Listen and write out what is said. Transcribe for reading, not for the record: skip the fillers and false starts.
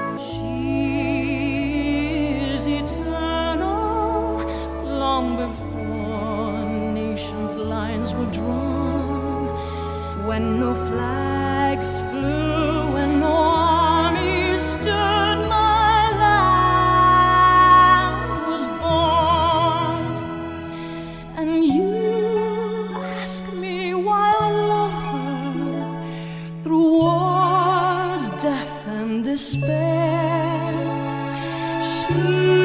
She is eternal, long before nations' lines were drawn, when no flags flew and no armies stood, my land was born. And you ask me why I love her through wars, death, and despair. She